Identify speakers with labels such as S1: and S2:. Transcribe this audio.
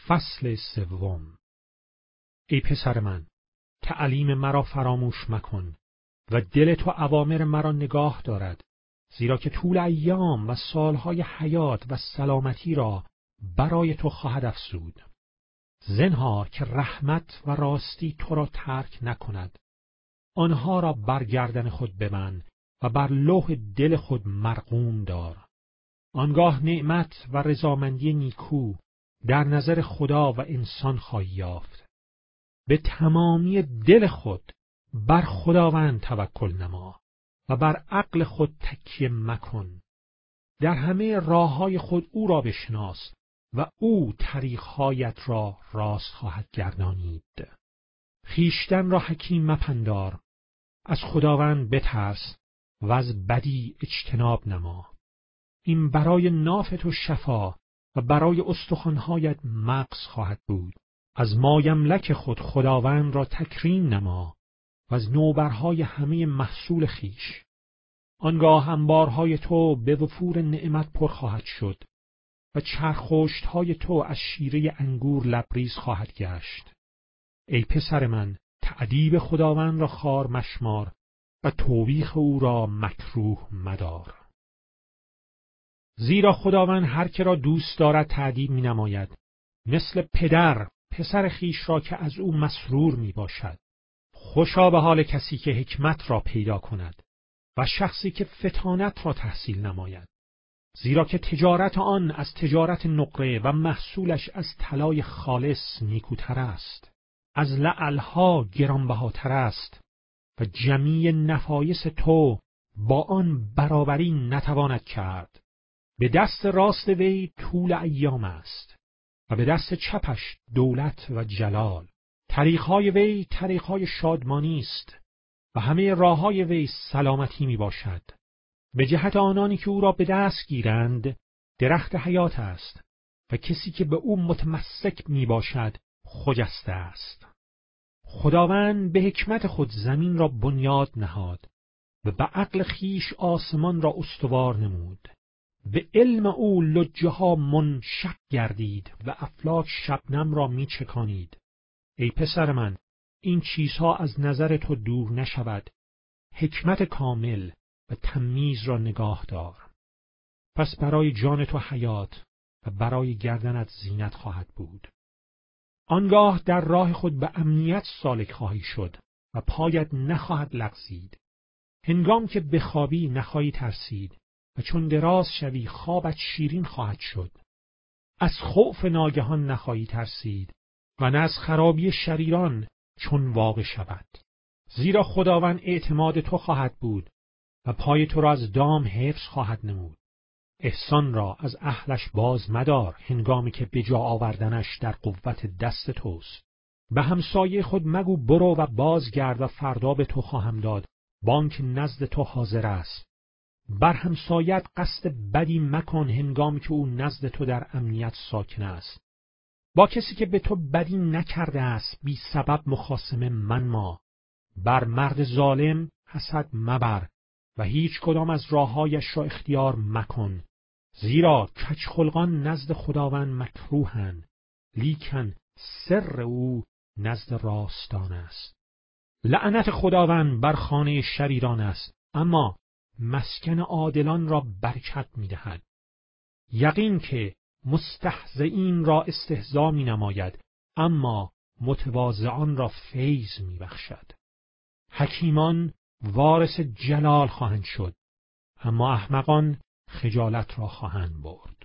S1: فصل سوم. ای پسر من، تعلیم مرا فراموش مکن و دل تو اوامر مرا نگاه دارد، زیرا که طول ایام و سالهای حیات و سلامتی را برای تو خواهد افزود. زنهار که رحمت و راستی تو را ترک نکند. آنها را بر گردن خود ببند و بر لوح دل خود مرقوم دار. آنگاه نعمت و رضامندی نیکو در نظر خدا و انسان خواهی یافت. به تمامی دل خود بر خداوند توکل نما و بر عقل خود تکیه مکن. در همه راههای خود او را بشناس و او طریقهایت را راست خواهد گردانید. خویشتن را حکیم مپندار، از خداوند بترس و از بدی اجتناب نما. این برای ناف تو شفا و برای استخوان‌هایت مغز خواهد بود. از مایملک خود خداوند را تکریم نما و از نوبرهای همه محصول خیش. آنگاه انبارهای تو به وفور نعمت پر خواهد شد و چرخوشت‌های تو از شیره انگور لبریز خواهد گشت. ای پسر من، تأدیب خداوند را خوار مشمار و توبیخ او را مکروه مدار. زیرا خداوند هر که را دوست دارد تأدیب می نماید، مثل پدر پسر خیش را که از او مسرور می باشد. خوشا به حال کسی که حکمت را پیدا کند و شخصی که فطانت را تحصیل نماید، زیرا که تجارت آن از تجارت نقره و محصولش از طلای خالص نیکوتر است، از لعلها گرانبهاتر است و جمیع نفایس تو با آن برابری نتواند کرد. به دست راست وی طول ایام است و به دست چپش دولت و جلال. طریقهای وی طریقهای شادمانی است و همه راههای وی سلامتی می باشد. به جهت آنانی که او را به دست گیرند درخت حیات است و کسی که به او متمسک می باشد خجسته است. خداوند به حکمت خود زمین را بنیاد نهاد و به عقل خیش آسمان را استوار نمود. به علم او لجه ها منشق گردید و افلاک شبنم را می چکانید. ای پسر من، این چیزها از نظر تو دور نشود. حکمت کامل و تمییز را نگاه دار. پس برای جان تو حیات و برای گردنت زینت خواهد بود. آنگاه در راه خود به امنیت سالک خواهی شد و پایت نخواهد لغزید. هنگام که بخوابی نخواهی ترسید و چون دراز شوی خوابت شیرین خواهد شد. از خوف ناگهان نخواهی ترسید و نه از خرابی شریران چون واقع شود. زیرا خداوند اعتماد تو خواهد بود و پای تو را از دام حفظ خواهد نمود. احسان را از اهلش باز مدار هنگامی که به جا آوردنش در قوت دست توست. به همسایه خود مگو برو و بازگرد و فردا به تو خواهم داد، بانک نزد تو حاضر است. بر همسایت قصد بدی مکن هنگامی که او نزد تو در امنیت ساکن است. با کسی که به تو بدی نکرده است بی سبب مخاصمه منما. بر مرد ظالم حسد مبر و هیچ کدام از راههایش را اختیار مکن، زیرا کجخلقان نزد خداوند مکروهند، لیکن سر او نزد راستان است. لعنت خداوند بر خانه شریران است، اما مسکن عادلان را برکت می‌دهد. یقین که مستهزئین را استهزا می‌نماید، اما متواضعان را فیض می‌بخشد. حکیمان وارث جلال خواهند شد، اما احمقان خجالت را خواهند برد.